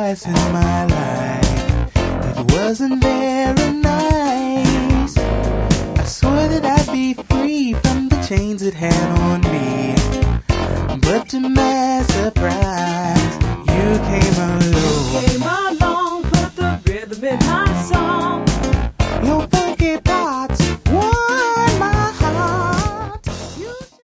twice in my life. It wasn't very nice. I swore that I'd be free from the chains it had on me, but to my surprise, you came along. Put the rhythm in my